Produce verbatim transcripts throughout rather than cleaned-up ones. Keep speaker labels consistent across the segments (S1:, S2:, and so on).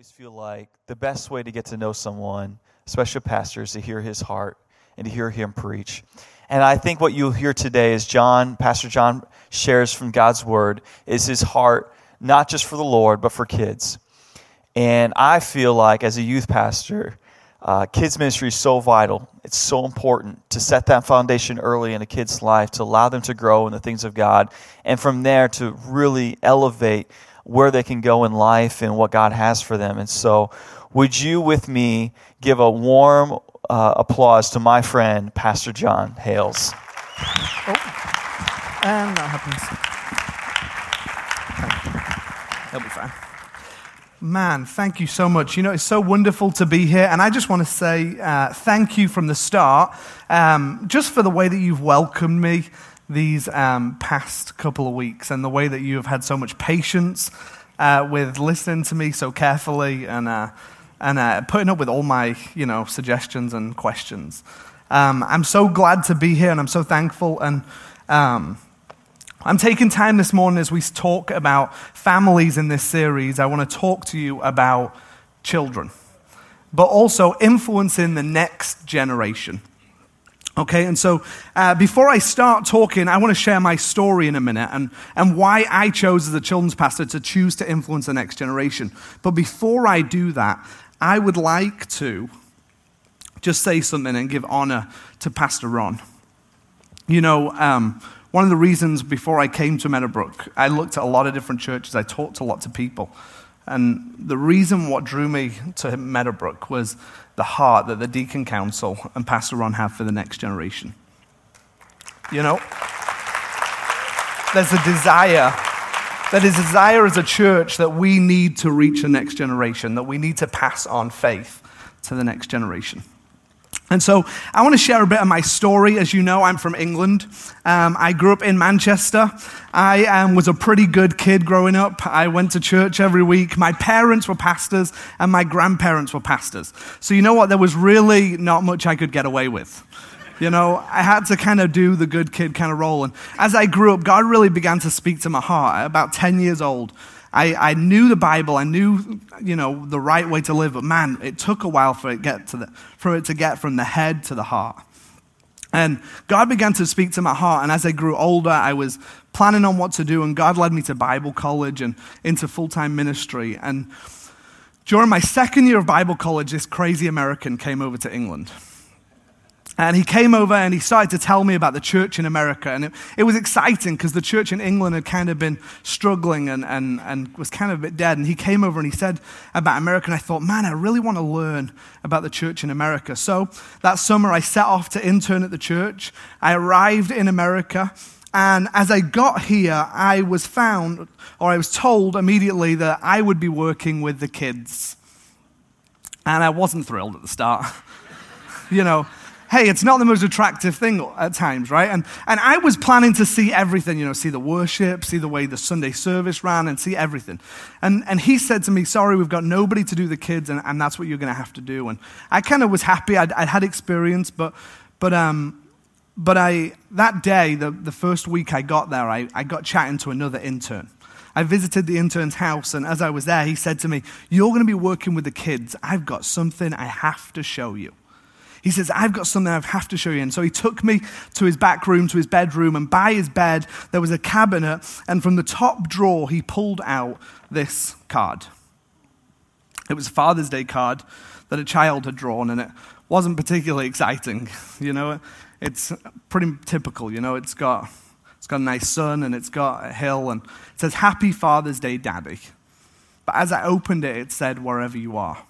S1: always feel like the best way to get to know someone, especially a pastor, is to hear his heart and to hear him preach. And I think what you'll hear today is John, Pastor John shares from God's word, is his heart, not just for the Lord, but for kids. And I feel like as a youth pastor, uh, kids ministry is so vital. It's so important to set that foundation early in a kid's life, to allow them to grow in the things of God. And from there to really elevate where they can go in life and what God has for them. And so would you with me give a warm uh, applause to my friend, Pastor John Hales.
S2: Oh, and that happens. He'll be fine. Man, thank you so much. You know, it's so wonderful to be here. And I just want to say uh, thank you from the start, um, just for the way that you've welcomed me these um, past couple of weeks and the way that you have had so much patience uh, with listening to me so carefully and uh, and uh, putting up with all my, you know, suggestions and questions. Um, I'm so glad to be here and I'm so thankful. And um, I'm taking time this morning as we talk about families in this series. I want to talk to you about children, but also influencing the next generation. Okay, and so uh, before I start talking, I want to share my story in a minute and, and why I chose as a children's pastor to choose to influence the next generation. But before I do that, I would like to just say something and give honor to Pastor Ron. You know, um, one of the reasons before I came to Meadowbrook, I looked at a lot of different churches, I talked to lots of people. And the reason what drew me to Meadowbrook was the heart that the Deacon Council and Pastor Ron have for the next generation. You know, there's a desire, there is a desire as a church that we need to reach the next generation, that we need to pass on faith to the next generation. And so I want to share a bit of my story. As you know, I'm from England. Um, I grew up in Manchester. I um, was a pretty good kid growing up. I went to church every week. My parents were pastors and my grandparents were pastors. So you know what? There was really not much I could get away with. You know, I had to kind of do the good kid kind of role. And as I grew up, God really began to speak to my heart. At about ten years old, I, I knew the Bible, I knew, you know, the right way to live, but man, it took a while for it get to the, for it to get from the head to the heart. And God began to speak to my heart, and as I grew older, I was planning on what to do, and God led me to Bible college and into full-time ministry. And during my second year of Bible college, this crazy American came over to England. And he came over and he started to tell me about the church in America. And it, it was exciting because the church in England had kind of been struggling and, and, and was kind of a bit dead. And he came over and he said about America. And I thought, man, I really want to learn about the church in America. So that summer I set off to intern at the church. I arrived in America. And as I got here, I was found, or I was told immediately that I would be working with the kids. And I wasn't thrilled at the start. You know, hey, it's not the most attractive thing at times, right? And and I was planning to see everything, you know, see the worship, see the way the Sunday service ran, and see everything. And and he said to me, sorry, we've got nobody to do the kids, and, and that's what you're going to have to do. And I kind of was happy. I'd, I'd had experience, but but um but I that day, the, the first week I got there, I, I got chatting to another intern. I visited the intern's house, and as I was there, he said to me, you're going to be working with the kids. I've got something I have to show you. He says, I've got something I have to show you. And so he took me to his back room, to his bedroom, and by his bed, there was a cabinet, and from the top drawer, he pulled out this card. It was a Father's Day card that a child had drawn, and it wasn't particularly exciting. You know, it's pretty typical, you know, it's got, it's got a nice sun, and it's got a hill, and it says, Happy Father's Day, Daddy. But as I opened it, it said, wherever you are.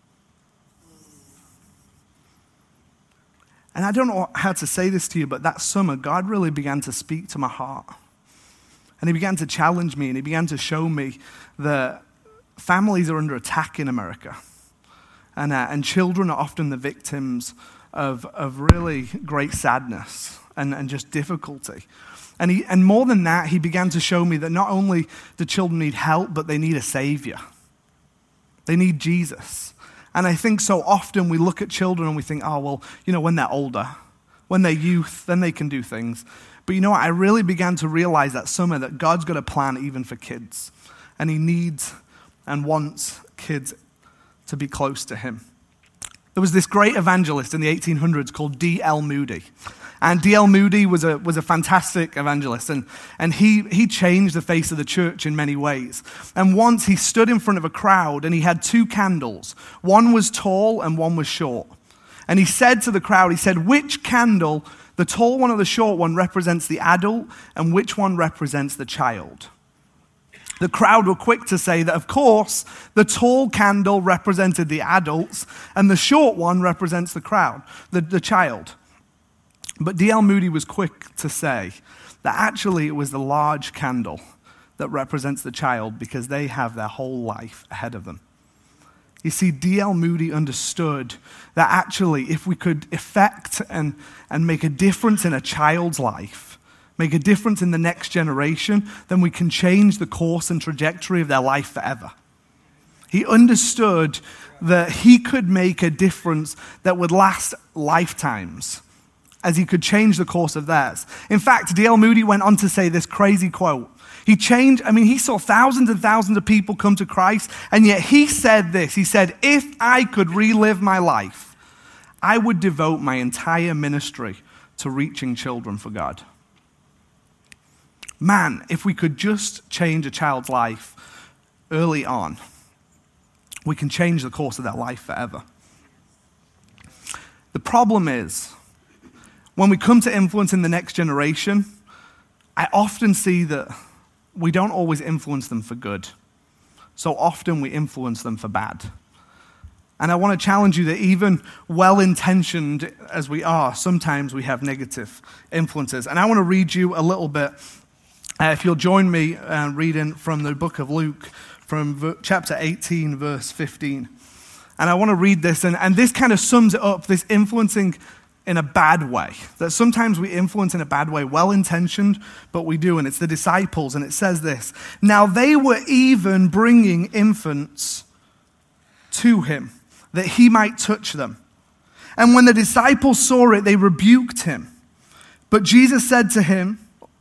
S2: And I don't know how to say this to you, but that summer, God really began to speak to my heart. And he began to challenge me, and he began to show me that families are under attack in America. And, uh, and children are often the victims of, of really great sadness and, and just difficulty. And, he, and more than that, he began to show me that not only do children need help, but they need a savior. They need Jesus. And I think so often we look at children and we think, oh, well, you know, when they're older, when they're youth, then they can do things. But you know what? I really began to realize that summer that God's got a plan even for kids. And he needs and wants kids to be close to him. There was this great evangelist in the eighteen hundreds called D L Moody. And D L Moody was a was a fantastic evangelist, and, and he, he changed the face of the church in many ways. And once he stood in front of a crowd, and he had two candles. One was tall and one was short. And he said to the crowd, he said, which candle, the tall one or the short one, represents the adult, and which one represents the child? The crowd were quick to say that, of course, the tall candle represented the adults, and the short one represents the crowd, the, the child. But D L Moody was quick to say that actually it was the large candle that represents the child because they have their whole life ahead of them. You see, D L Moody understood that actually if we could affect and, and make a difference in a child's life, make a difference in the next generation, then we can change the course and trajectory of their life forever. He understood that he could make a difference that would last lifetimes, as he could change the course of theirs. In fact, D L Moody went on to say this crazy quote. He changed, I mean, he saw thousands and thousands of people come to Christ, and yet he said this. He said, if I could relive my life, I would devote my entire ministry to reaching children for God. Man, if we could just change a child's life early on, we can change the course of their life forever. The problem is, when we come to influencing the next generation, I often see that we don't always influence them for good. So often we influence them for bad. And I want to challenge you that even well-intentioned as we are, sometimes we have negative influences. And I want to read you a little bit, uh, if you'll join me uh, reading from the book of Luke, from v- chapter eighteen, verse fifteen. And I want to read this, and, and this kind of sums it up, this influencing in a bad way. That sometimes we influence in a bad way, well-intentioned, but we do, and it's the disciples, and it says this. Now they were even bringing infants to him, that he might touch them. And when the disciples saw it, they rebuked him. But Jesus said to him,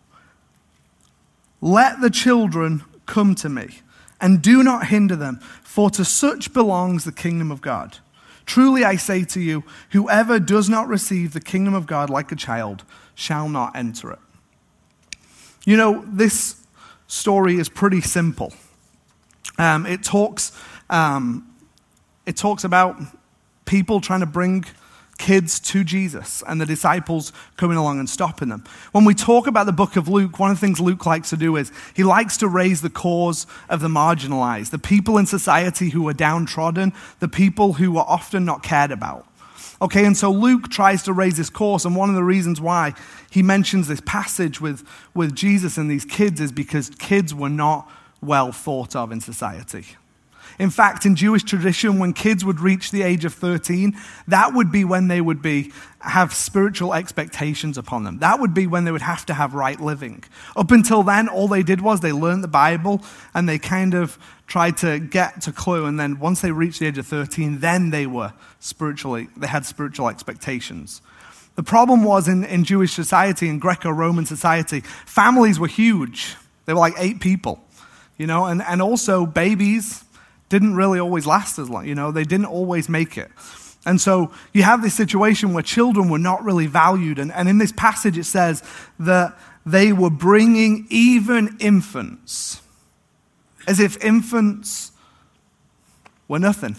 S2: let the children come to me, and do not hinder them, for to such belongs the kingdom of God. Truly I say to you, whoever does not receive the kingdom of God like a child shall not enter it. You know, this story is pretty simple. Um, it talks, um, it talks about people trying to bring kids to Jesus and the disciples coming along and stopping them. When we talk about the book of Luke, one of the things Luke likes to do is he likes to raise the cause of the marginalized, the people in society who are downtrodden, the people who are often not cared about. Okay, and so Luke tries to raise this cause, and one of the reasons why he mentions this passage with, with Jesus and these kids is because kids were not well thought of in society. In fact, in Jewish tradition, when kids would reach the age of thirteen, that would be when they would be have spiritual expectations upon them. That would be when they would have to have right living. Up until then, all they did was they learned the Bible and they kind of tried to get to clue. And then once they reached the age of thirteen, then they were spiritually, they had spiritual expectations. The problem was in, in Jewish society, in Greco-Roman society, families were huge. They were like eight people, you know, and, and also babies didn't really always last as long. You know, they didn't always make it. And so you have this situation where children were not really valued. And, and in this passage it says that they were bringing even infants, as if infants were nothing,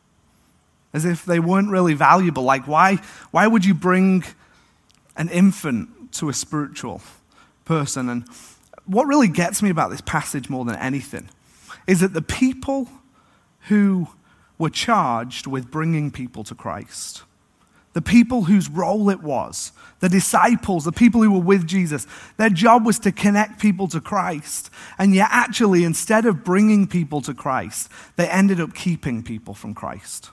S2: as if they weren't really valuable. Like, why, why would you bring an infant to a spiritual person? And what really gets me about this passage more than anything is that the people who were charged with bringing people to Christ, the people whose role it was, the disciples, the people who were with Jesus, their job was to connect people to Christ. And yet actually, instead of bringing people to Christ, they ended up keeping people from Christ.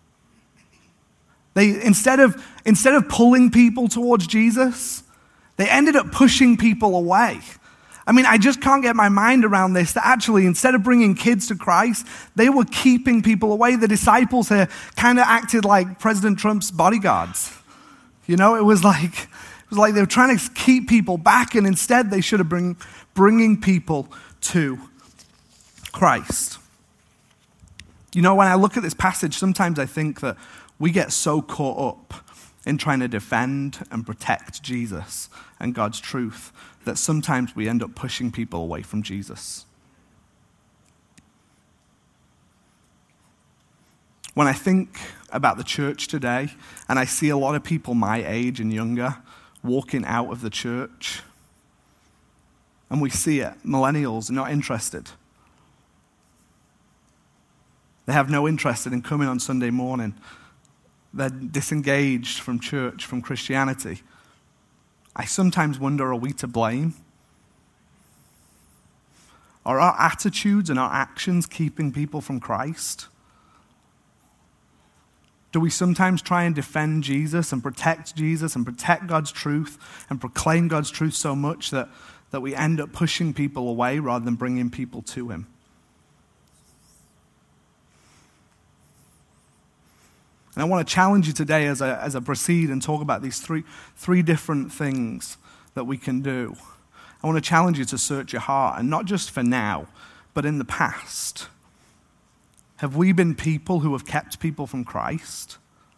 S2: They, instead of, instead of pulling people towards Jesus, they ended up pushing people away. I mean, I just can't get my mind around this, that actually instead of bringing kids to Christ, they were keeping people away. The disciples here kind of acted like President Trump's bodyguards. You know, it was like it was like they were trying to keep people back, and instead they should have been bringing people to Christ. You know, when I look at this passage, sometimes I think that we get so caught up in trying to defend and protect Jesus and God's truth that sometimes we end up pushing people away from Jesus. When I think about the church today, and I see a lot of people my age and younger walking out of the church, and we see it, millennials are not interested. They have no interest in coming on Sunday morning. They're disengaged from church, from Christianity. I sometimes wonder, are we to blame? Are our attitudes and our actions keeping people from Christ? Do we sometimes try and defend Jesus and protect Jesus and protect God's truth and proclaim God's truth so much that, that we end up pushing people away rather than bringing people to him? And I want to challenge you today as I, as I proceed and talk about these three, three different things that we can do. I want to challenge you to search your heart, and not just for now, but in the past. Have we been people who have kept people from Christ?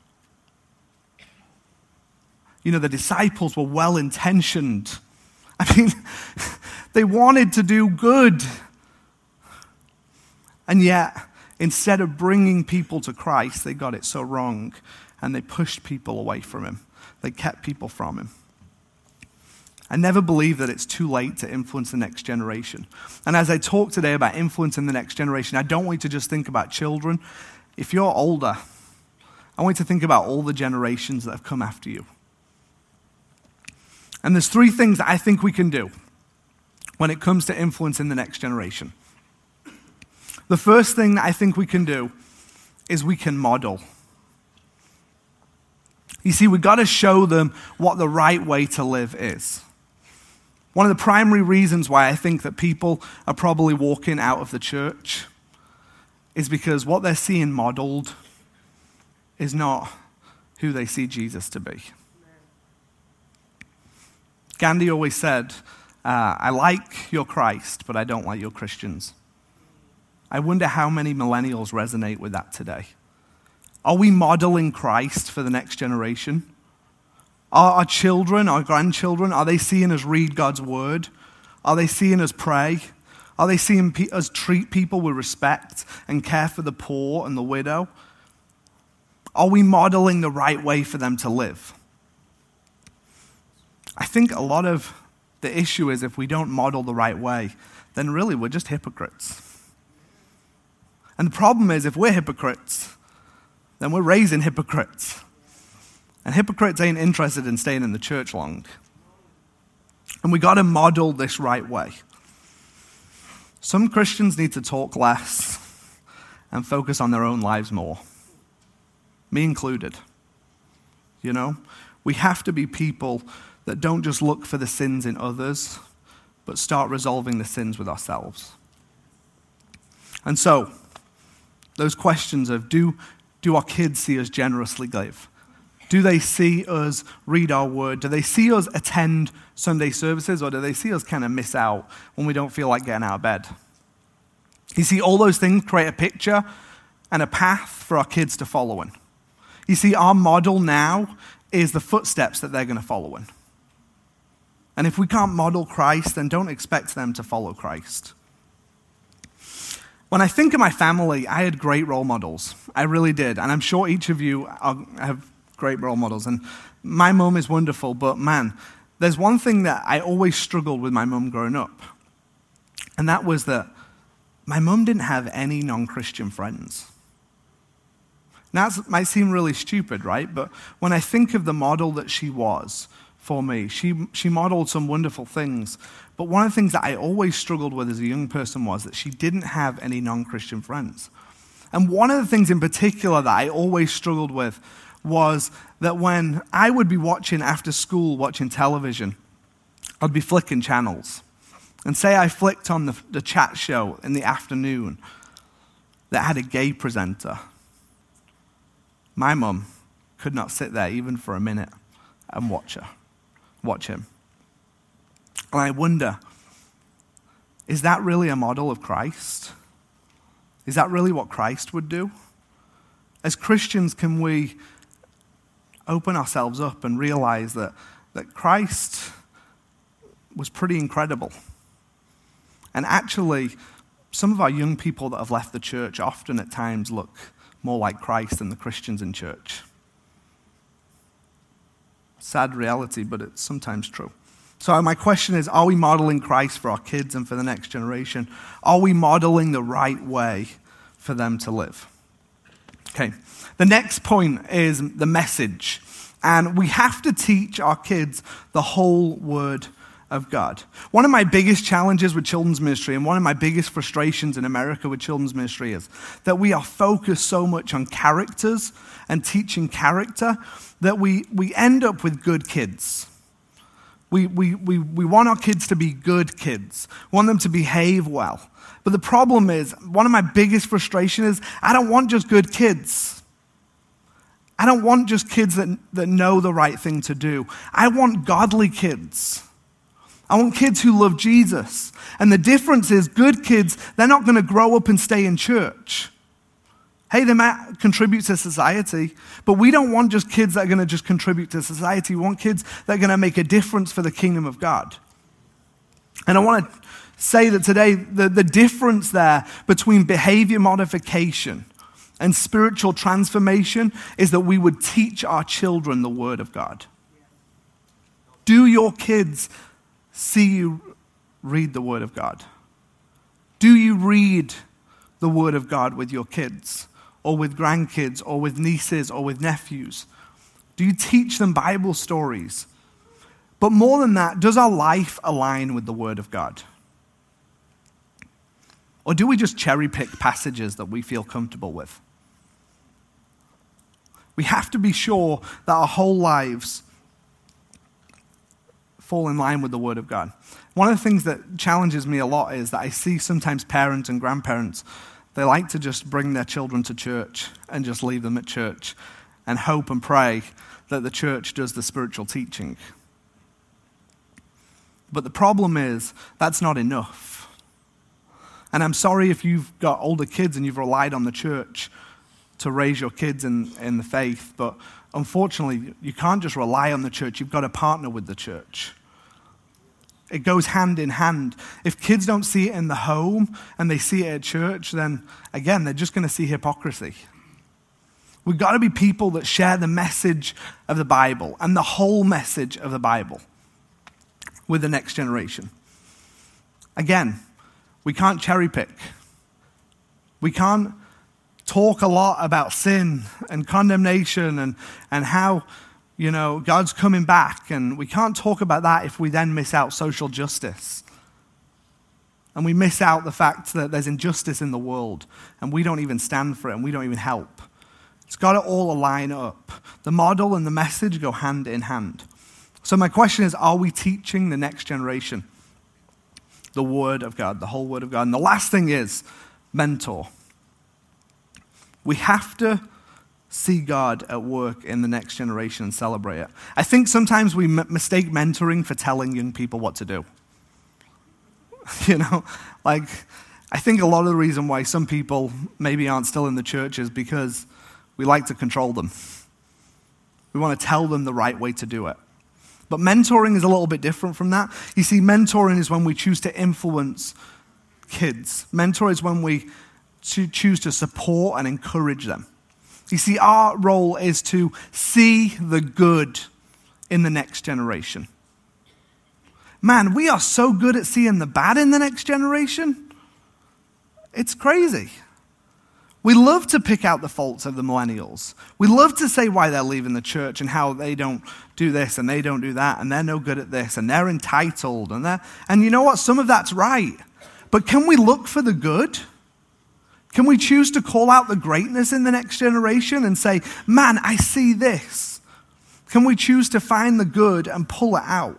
S2: You know, the disciples were well-intentioned. I mean, they wanted to do good. And yet, instead of bringing people to Christ, they got it so wrong, and they pushed people away from him. They kept people from him. I never believe that it's too late to influence the next generation. And as I talk today about influencing the next generation, I don't want you to just think about children. If you're older, I want you to think about all the generations that have come after you. And there's three things that I think we can do when it comes to influencing the next generation. The first thing that I think we can do is we can model. You see, we've got to show them what the right way to live is. One of the primary reasons why I think that people are probably walking out of the church is because what they're seeing modeled is not who they see Jesus to be. Gandhi always said, uh, I like your Christ, but I don't like your Christians. I wonder how many millennials resonate with that today. Are we modeling Christ for the next generation? Are our children, our grandchildren, are they seeing us read God's word? Are they seeing us pray? Are they seeing pe- us treat people with respect and care for the poor and the widow? Are we modeling the right way for them to live? I think a lot of the issue is if we don't model the right way, then really we're just hypocrites. And the problem is if we're hypocrites, then we're raising hypocrites. And hypocrites ain't interested in staying in the church long. And we got to model this right way. Some Christians need to talk less and focus on their own lives more. Me included. You know? We have to be people that don't just look for the sins in others, but start resolving the sins with ourselves. And so, those questions of do, do our kids see us generously give? Do they see us read our word? Do they see us attend Sunday services, or do they see us kind of miss out when we don't feel like getting out of bed? You see, all those things create a picture and a path for our kids to follow in. You see, our model now is the footsteps that they're going to follow in. And if we can't model Christ, then don't expect them to follow Christ. When I think of my family, I had great role models. I really did. And I'm sure each of you are, have great role models. And my mum is wonderful, but man, there's one thing that I always struggled with my mum growing up. And that was that my mum didn't have any non-Christian friends. Now, that might seem really stupid, right? But when I think of the model that she was for me, she, she modeled some wonderful things. But one of the things that I always struggled with as a young person was that she didn't have any non-Christian friends. And one of the things in particular that I always struggled with was that when I would be watching after school, watching television, I'd be flicking channels. And say I flicked on the, the chat show in the afternoon that had a gay presenter. My mum could not sit there even for a minute and watch her, watch him. And I wonder, is that really a model of Christ? Is that really what Christ would do? As Christians, can we open ourselves up and realize that, that Christ was pretty incredible? And actually, some of our young people that have left the church often at times look more like Christ than the Christians in church. Sad reality, but it's sometimes true. So my question is, are we modeling Christ for our kids and for the next generation? Are we modeling the right way for them to live? Okay, the next point is the message. And we have to teach our kids the whole Word of God. One of my biggest challenges with children's ministry and one of my biggest frustrations in America with children's ministry is that we are focused so much on characters and teaching character that we, we end up with good kids. We, we, we, we want our kids to be good kids, want them to behave well. But the problem is, one of my biggest frustrations is I don't want just good kids. I don't want just kids that, that know the right thing to do. I want godly kids. I want kids who love Jesus. And the difference is, good kids, they're not going to grow up and stay in church. Hey, they might contribute to society, but we don't want just kids that are going to just contribute to society. We want kids that are going to make a difference for the kingdom of God. And I want to say that today, the, the difference there between behavior modification and spiritual transformation is that we would teach our children the Word of God. Do your kids see you read the Word of God? Do you read the Word of God with your kids, or with grandkids, or with nieces, or with nephews? Do you teach them Bible stories? But more than that, does our life align with the Word of God? Or do we just cherry pick passages that we feel comfortable with? We have to be sure that our whole lives fall in line with the Word of God. One of the things that challenges me a lot is that I see sometimes parents and grandparents, they like to just bring their children to church and just leave them at church and hope and pray that the church does the spiritual teaching. But the problem is, that's not enough. And I'm sorry if you've got older kids and you've relied on the church to raise your kids in, in the faith, but unfortunately, you can't just rely on the church. You've got to partner with the church. It goes hand in hand. If kids don't see it in the home and they see it at church, then again, they're just going to see hypocrisy. We've got to be people that share the message of the Bible and the whole message of the Bible with the next generation. Again, we can't cherry pick. We can't talk a lot about sin and condemnation and, and how, you know, God's coming back. And we can't talk about that if we then miss out social justice. And we miss out the fact that there's injustice in the world and we don't even stand for it and we don't even help. It's got to all align up. The model and the message go hand in hand. So my question is, are we teaching the next generation the Word of God, the whole Word of God? And the last thing is mentor. We have to see God at work in the next generation and celebrate it. I think sometimes we m- mistake mentoring for telling young people what to do. You know, like, I think a lot of the reason why some people maybe aren't still in the church is because we like to control them. We want to tell them the right way to do it. But mentoring is a little bit different from that. You see, mentoring is when we choose to influence kids. Mentor is when we to choose to support and encourage them. You see, our role is to see the good in the next generation. Man, we are so good at seeing the bad in the next generation. It's crazy. We love to pick out the faults of the millennials. We love to say why they're leaving the church and how they don't do this and they don't do that and they're no good at this and they're entitled. And they're, and you know what? Some of that's right. But can we look for the good? Can we choose to call out the greatness in the next generation and say, man, I see this? Can we choose to find the good and pull it out?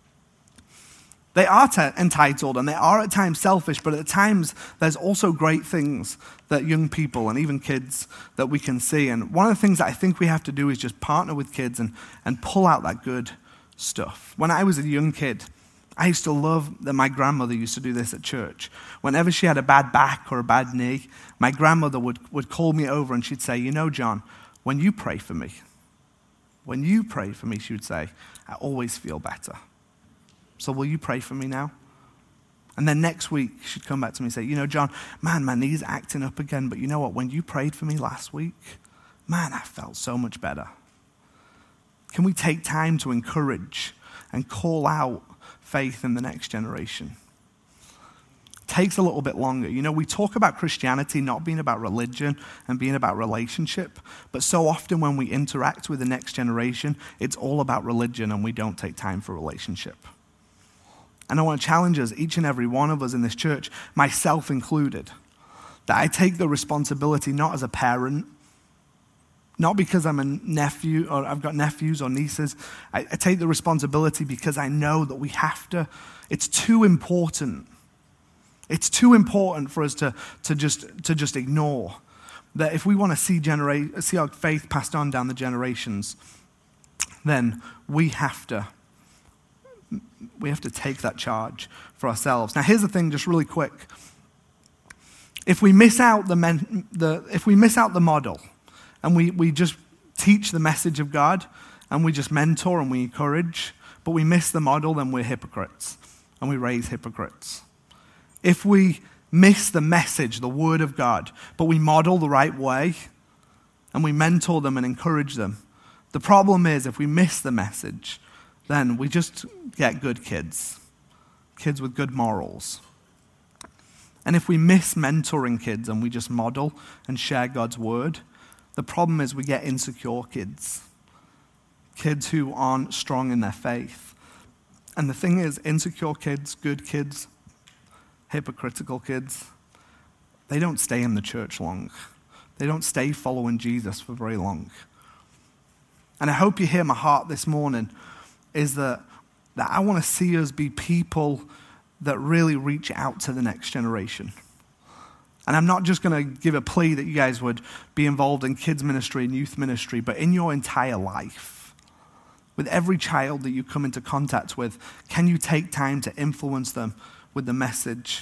S2: They are t- entitled and they are at times selfish, but at times there's also great things that young people and even kids that we can see. And one of the things that I think we have to do is just partner with kids and, and pull out that good stuff. When I was a young kid, I used to love that my grandmother used to do this at church. Whenever she had a bad back or a bad knee, my grandmother would, would call me over and she'd say, you know, John, when you pray for me, when you pray for me, she would say, I always feel better. So will you pray for me now? And then next week, she'd come back to me and say, you know, John, man, my knee's acting up again, but you know what? When you prayed for me last week, man, I felt so much better. Can we take time to encourage and call out faith in the next generation? It takes a little bit longer. You know, we talk about Christianity not being about religion and being about relationship, but so often when we interact with the next generation, it's all about religion and we don't take time for relationship. And I want to challenge us, each and every one of us in this church, myself included, that I take the responsibility not as a parent, not because I'm a nephew or I've got nephews or nieces. I, I take the responsibility because I know that we have to, it's too important. It's too important for us to, to, just, to just ignore. That if we want to see, genera- see our faith passed on down the generations, then we have to We have to take that charge for ourselves. Now, here's the thing, just really quick. If we miss out the, men, the if we miss out the model, and we, we just teach the message of God, and we just mentor and we encourage, but we miss the model, then we're hypocrites, and we raise hypocrites. If we miss the message, the word of God, but we model the right way, and we mentor them and encourage them, the problem is if we miss the message, then we just get good kids, kids with good morals. And if we miss mentoring kids and we just model and share God's word, the problem is we get insecure kids, kids who aren't strong in their faith. And the thing is, insecure kids, good kids, hypocritical kids, they don't stay in the church long. They don't stay following Jesus for very long. And I hope you hear my heart this morning is that, that I want to see us be people that really reach out to the next generation. And I'm not just going to give a plea that you guys would be involved in kids ministry and youth ministry, but in your entire life, with every child that you come into contact with, can you take time to influence them with the message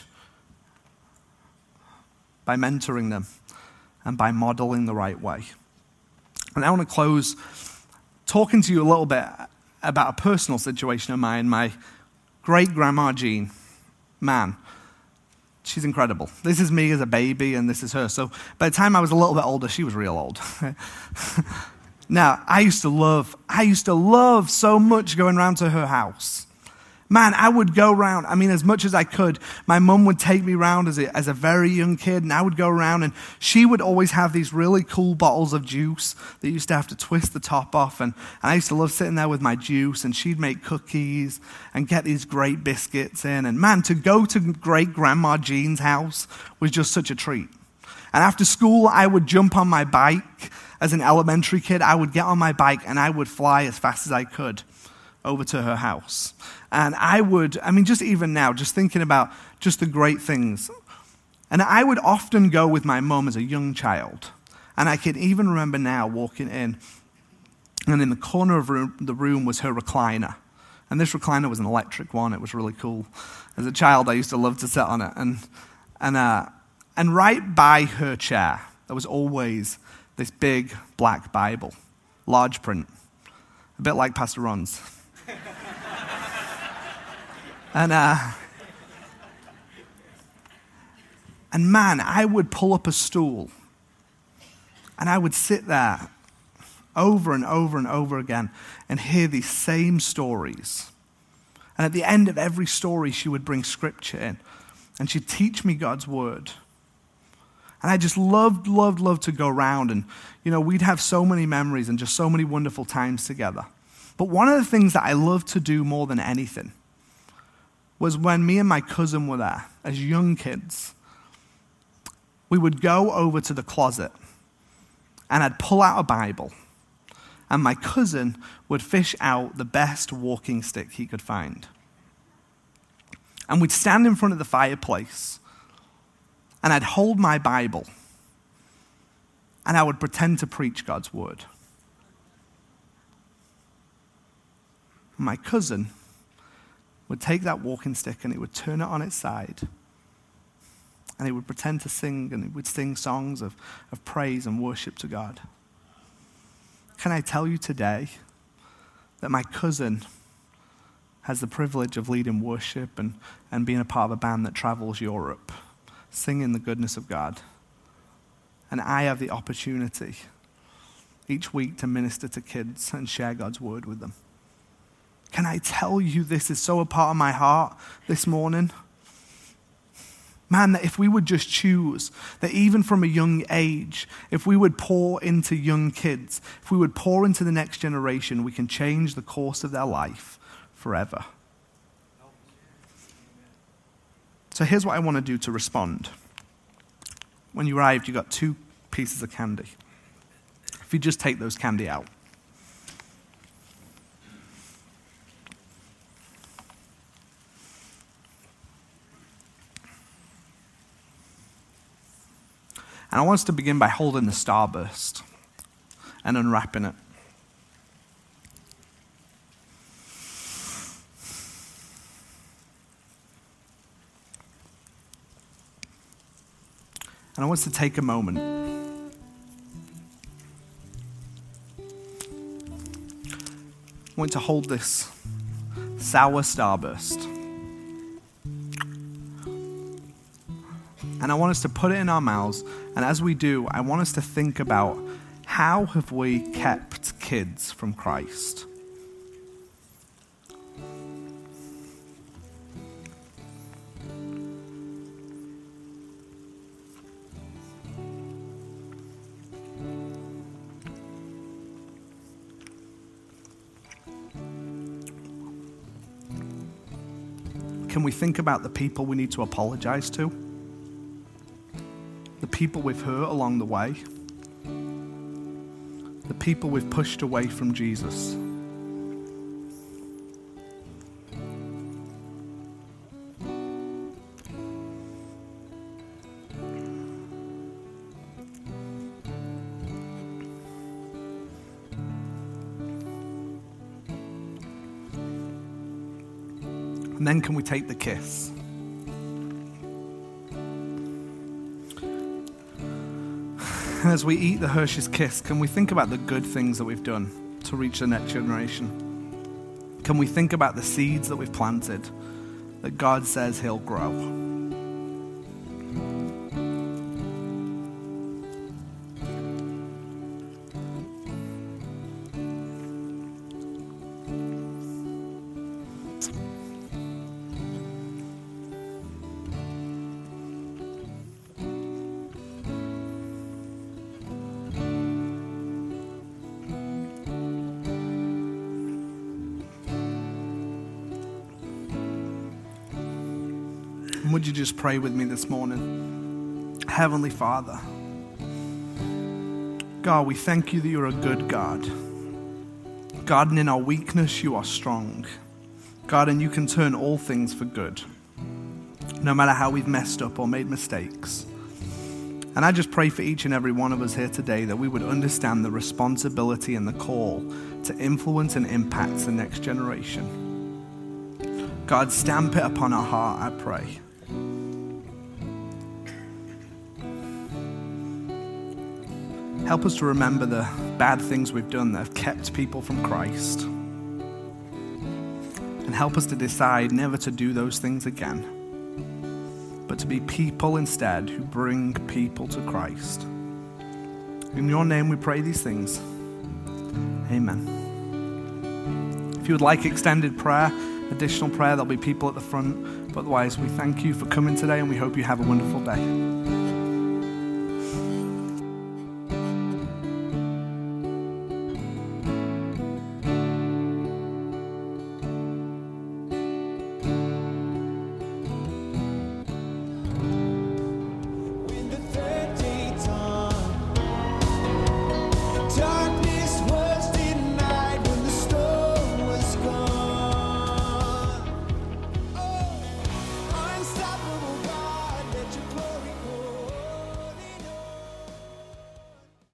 S2: by mentoring them and by modeling the right way? And I want to close talking to you a little bit about a personal situation of mine. My great-grandma Jean, man, she's incredible. This is me as a baby, and this is her. So by the time I was a little bit older, she was real old. Now, I used to love, I used to love so much going around to her house. Man, I would go around, I mean, as much as I could. My mum would take me around as a, as a very young kid, and I would go around, and she would always have these really cool bottles of juice that you used to have to twist the top off, and, and I used to love sitting there with my juice, and she'd make cookies and get these great biscuits in. And man, to go to great-grandma Jean's house was just such a treat. And after school, I would jump on my bike. As an elementary kid, I would get on my bike, and I would fly as fast as I could over to her house. And I would, I mean, just even now, just thinking about just the great things. And I would often go with my mum as a young child. And I can even remember now walking in, and in the corner of room, the room was her recliner. And this recliner was an electric one. It was really cool. As a child, I used to love to sit on it. And, and, uh, and right by her chair, there was always this big black Bible, large print, a bit like Pastor Ron's. And uh, and man, I would pull up a stool and I would sit there over and over and over again and hear these same stories. And at the end of every story, she would bring scripture in and she'd teach me God's word. And I just loved, loved, loved to go around, and you know, we'd have so many memories and just so many wonderful times together. But one of the things that I loved to do more than anything was when me and my cousin were there as young kids, we would go over to the closet and I'd pull out a Bible and my cousin would fish out the best walking stick he could find. And we'd stand in front of the fireplace and I'd hold my Bible and I would pretend to preach God's word. My cousin would take that walking stick and it would turn it on its side. And it would pretend to sing, and it would sing songs of, of praise and worship to God. Can I tell you today that my cousin has the privilege of leading worship and, and being a part of a band that travels Europe, singing the goodness of God. And I have the opportunity each week to minister to kids and share God's word with them. Can I tell you this is so a part of my heart this morning? Man, that if we would just choose, that even from a young age, if we would pour into young kids, if we would pour into the next generation, we can change the course of their life forever. So here's what I want to do to respond. When you arrived, you got two pieces of candy. If you just take those candy out. And I want us to begin by holding the Starburst and unwrapping it. And I want us to take a moment. I want to hold this sour Starburst. And I want us to put it in our mouths. And as we do, I want us to think about, how have we kept kids from Christ? Can we think about the people we need to apologize to? The people we've hurt along the way? The people we've pushed away from Jesus? And then can we take the kiss? And as we eat the Hershey's Kiss, can we think about the good things that we've done to reach the next generation? Can we think about the seeds that we've planted that God says He'll grow? Would you just pray with me this morning? Heavenly Father, God, we thank you that you're a good God. God, and in our weakness, you are strong. God, and you can turn all things for good, no matter how we've messed up or made mistakes. And I just pray for each and every one of us here today that we would understand the responsibility and the call to influence and impact the next generation. God, stamp it upon our heart, I pray. Help us to remember the bad things we've done that have kept people from Christ. And help us to decide never to do those things again, but to be people instead who bring people to Christ. In your name we pray these things. Amen. If you would like extended prayer, additional prayer, there'll be people at the front. But otherwise, we thank you for coming today and we hope you have a wonderful day.